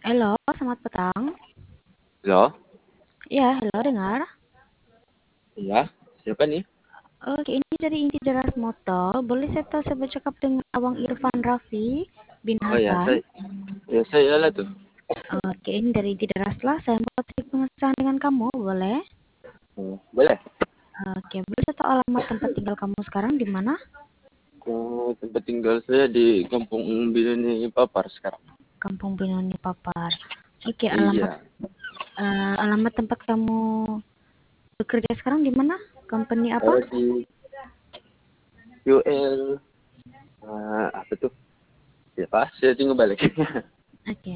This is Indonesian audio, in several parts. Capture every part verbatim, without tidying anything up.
Halo, selamat petang. Halo? Ya, halo dengar. Iya, siapa nih? Oke, ini dari Inti Darat Motor. Boleh saya tahu saya bercakap dengan Awang Irfan Raffi bin Oh ya, Hasan? saya, ya saya lah tuh. Oke, ini dari Inti Darat lah. Saya mau trik pengesahan dengan kamu, boleh? Hmm, boleh? Oke, boleh saya tahu alamat tempat tinggal kamu sekarang di mana? Oh, tempat tinggal saya di Kampung Binuni Papar sekarang. Kampung Binoni Papar. Oke, alamat Iya, eh, alamat tempat kamu bekerja sekarang di mana? Company apa? saya di U L, eh, apa tuh? Ya pas, saya tinggal balik. Oke.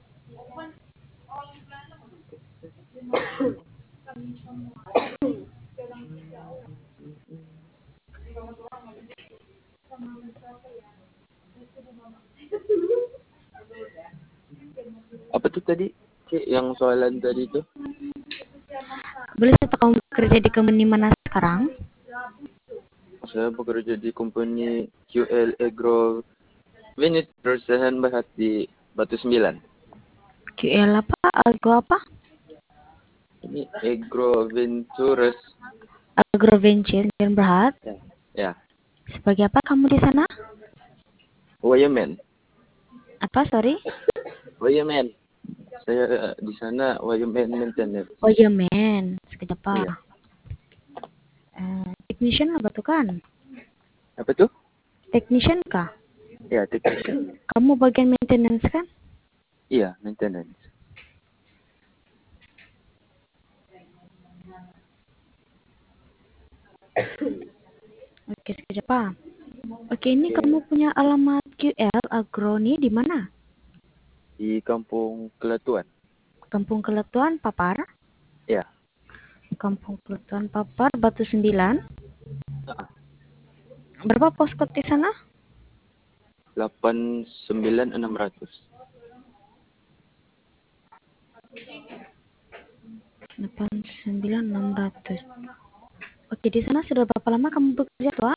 Apa tuh tadi? Cik, yang soalan tadi tuh? Boleh saya tahu kamu bekerja di company mana sekarang? Saya bekerja di company Q L Agro Unit Perusahaan Bahat di Batu Sembilan. Q L apa? Algo apa? Ini Agro Ventures. Agroventure dan Berhad. Ya, ya. Sebagai apa kamu di sana? Wayamen. Apa, sorry? Wayamen. Saya eh, di sana Wayamen Maintenance. Oh iya, men. Sekejap, Pak. Iya. Eh, technician apa tuh kan? Apa tuh? Technician kah? Ya, technician. Kamu bagian maintenance kan? Iya, maintenance. Oke, sekejap, Pak. Oke, ini Oke. kamu punya alamat Q L Agro nih di mana? Di Kampung Kelatuan. Kampung Keletuan, Papar. Ya. Kampung Keletuan, Papar, Batu Sembilan. Ah, Berapa poskot di sana? delapan sembilan enam ratus. delapan sembilan enam ratus. Oke, di sana sudah berapa lama kamu bekerja, Pak?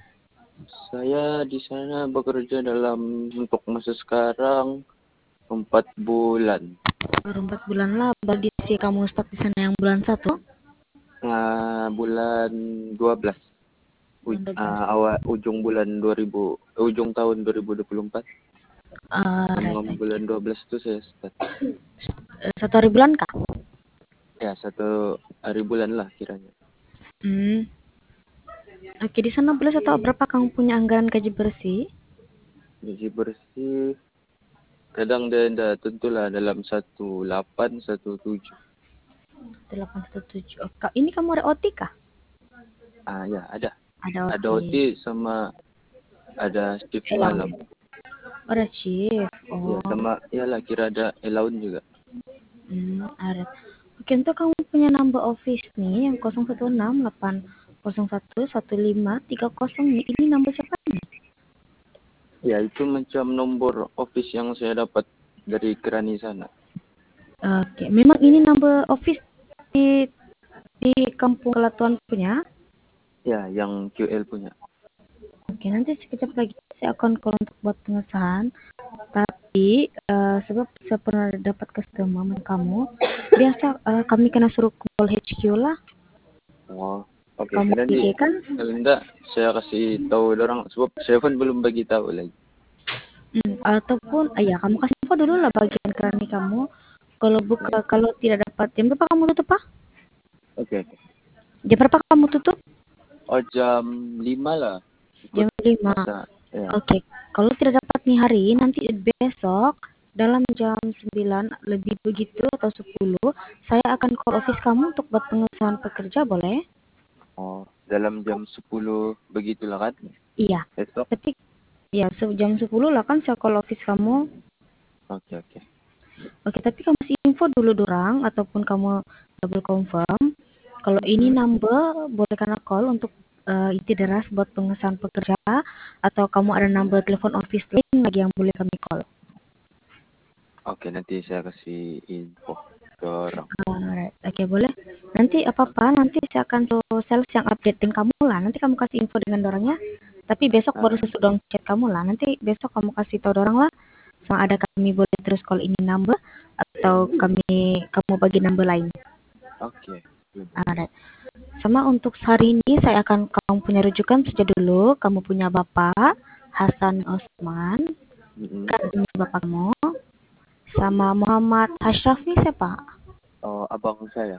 Saya di sana bekerja dalam untuk masa sekarang empat bulan. Baru empat bulan lah, baru di kamu start di sana yang bulan satu. Nah, bulan dua belas. Bulan U- dua belas. ah, awal ujung bulan dua ribu ujung tahun dua ribu dua puluh empat. Alright, Tanggal oke. bulan dua belas itu saya start. Eh, Satu hari bulan kah? Ya, satu hari bulan lah kiranya. Hmm. Oke, di sana boleh saya tahu berapa kamu punya anggaran gaji bersih? Gaji bersih kadang dia ada tentulah dalam satu delapan satu tujuh. delapan satu tujuh. Oh, Kak, ini kamu ada O T kah? Ah ya, ada. Ada Ada O T. O T sama ada shift malam. Allowance. Oh, ada shift. Ya, Oh, sama iyalah kira ada allowance juga. hmm, ada. Oke, untuk kamu punya number office nih yang nol satu enam delapan nol satu satu lima tiga nol nih. Ini number siapa nih? Ya, itu macam nomor office yang saya dapat dari Kerani sana. Oke, memang ini number office di di Kampung Kelatuan punya. Ya, yang Q L punya. Oke, nanti sekejap lagi saya akan call untuk buat pengesahan. Tapi eh, sebab saya pernah dapat customer sama kamu, biasa eh, kami kena suruh call H Q lah. Oh, oke. Kamu Nanti ide kan? kalau enggak saya kasih tahu orang sebab saya pun belum bagi tahu lagi. Hmm, ataupun eh, ya kamu kasih info dulu lah bagian kerani kamu. Kalau buka Ya. kalau tidak dapat jam berapa kamu tutup Pak? Oke, oke. Jam berapa kamu tutup? Oh, jam lima lah. Ikut Jam lima. masa. Ya. Oke, kalau tidak dapat nih hari, nanti besok dalam jam sembilan lebih begitu atau sepuluh, saya akan call office kamu untuk buat pengesahan pekerja, boleh? Oh, dalam jam sepuluh begitulah kan? Iya. Besok. Tapi ya se- jam sepuluh lah kan saya call office kamu. Oke, oke. Oke, tapi kamu kasih info dulu dorang ataupun kamu double confirm. Kalau ini number boleh karena call untuk uh, inti deras buat pengesahan pekerja atau kamu ada number telepon office lain lagi yang boleh kami call. Oke, nanti saya kasih info ke orang. Alright, oke boleh. Nanti apa-apa, nanti saya akan suruh sales yang updating kamu lah. Nanti kamu kasih info dengan dorangnya. Tapi besok baru Ah, sesudah chat kamu lah. Nanti besok kamu kasih tahu dorang lah. Sama ada kami boleh terus call ini number atau kami kamu bagi number lain. Oke. Alright. Sama untuk hari ini saya akan kamu punya rujukan saja dulu. Kamu punya Bapak Hasan Osman, Mm-mm. kan ini Bapak kamu. Sama Muhammad Ashraf nih siapa? Oh, abang saya.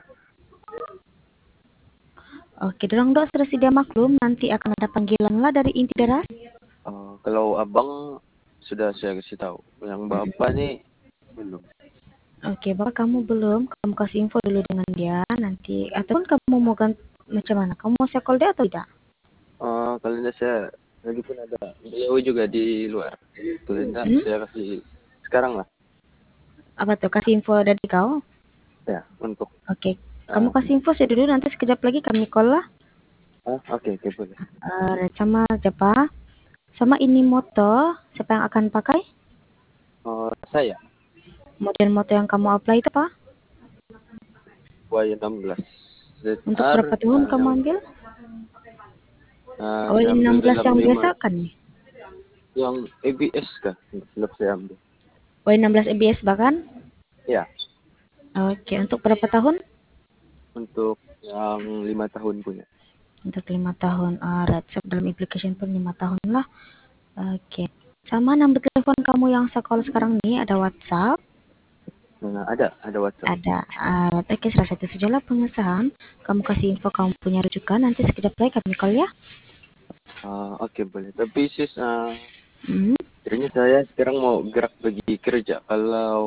Oke, dorang dok tersedia maklum, nanti akan ada panggilan lah dari inti deras. Oh, kalau abang sudah saya kasih tahu. Yang bapak nih belum. Oke, Bapak kamu belum, kamu kasih info dulu dengan dia nanti. Ataupun kamu mau ganti macam mana? Kamu mau saya call dia atau tidak? Oh, kalau tidak saya lagi pun ada beliau juga di luar. Kalau tidak Hmm? saya kasih sekarang lah. Apa tuh, kasih info dari kau? Ya, untuk. Oke, ah kamu kasih info saya dulu, nanti sekejap lagi kami call lah. ah, oke oke boleh. Uh, sama siapa? Sama ini moto, siapa yang akan pakai? Oh, saya Model moto yang kamu apply itu apa? Y enam belas Untuk Z R, berapa tahun ah, kamu yang ambil? ah, Oh, saya ambil enam belas dalam yang lima biasa kan nih? yang A B S kah? Tidak saya ambil. Oh, enam belas A B S bahkan? Ya, Oke, untuk berapa tahun? untuk yang lima tahun punya. Untuk lima tahun. Uh, red set dalam application pun lima tahun lah. Oke. Sama nomor telepon kamu yang saya call sekarang nih ada WhatsApp. Nah, ada ada WhatsApp. Ada. Uh, Oke, salah satu sajalah pengesahan. Kamu kasih info kamu punya rujukan. Nanti sekejap lagi kami call ya. Ah, oke boleh. Tapi sis, ah, Hmm. sebenarnya saya sekarang mau gerak pergi kerja. Kalau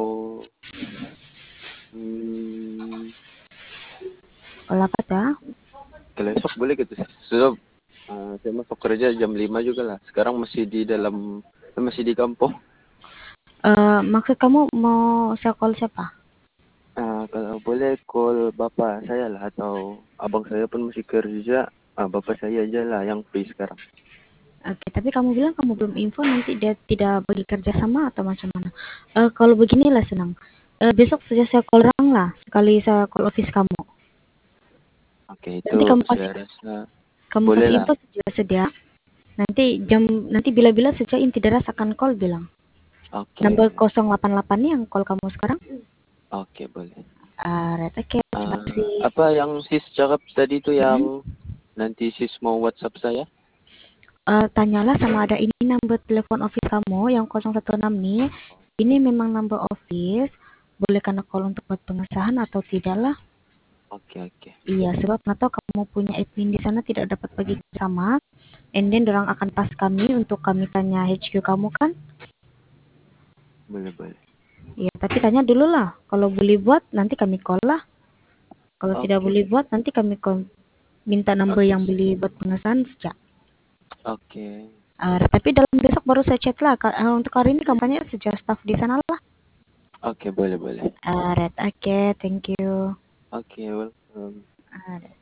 hmm, Kalau apa dah? kalau esok boleh gitu sih. Sudah, ah, saya masuk kerja jam lima juga lah. Sekarang masih di dalam, masih di kampung. Uh, maksud kamu mau saya call siapa? Ah, kalau boleh call bapak saya lah atau abang saya pun masih kerja. Ah, bapak saya aja lah yang free sekarang. Oke, tapi kamu bilang kamu belum info, nanti dia tidak bagi kerja sama atau macam mana? Uh, kalau beginilah senang. Uh, besok saja saya call orang lah. Sekali saya call office kamu. Oke, itu Nanti kamu kasih saya rasa kamu boleh kasih lah. info sedia sedia. Nanti jam nanti bila-bila saja inti deras akan call bilang. Oke, Number nol delapan delapan nih yang call kamu sekarang. oke boleh. Ah, uh, oke, terima Ah, kasih. apa yang sis cakap tadi itu Hmm? yang nanti sis mau WhatsApp saya? Uh, tanyalah sama ada ini number telepon office kamu yang nol satu enam nih. Ini memang number office. Boleh kena call untuk buat pengesahan atau tidak lah. Oke oke. Iya, sebab atau kamu punya admin di sana tidak dapat bagi sama. And then orang akan pas kami untuk kami tanya H Q kamu kan. Boleh boleh. Iya, tapi tanya dulu lah. Kalau boleh buat, nanti kami call lah. Kalau Oke. tidak boleh buat, nanti kami call. Minta number Oke. yang boleh buat pengesahan sejak. Oke. Uh, tapi dalam besok baru saya chat lah. Ka- uh, untuk hari ini kamu tanya sejak staff di sana lah. Oke boleh boleh. Alright, oke, okay, thank you. Oke, welcome. Alright.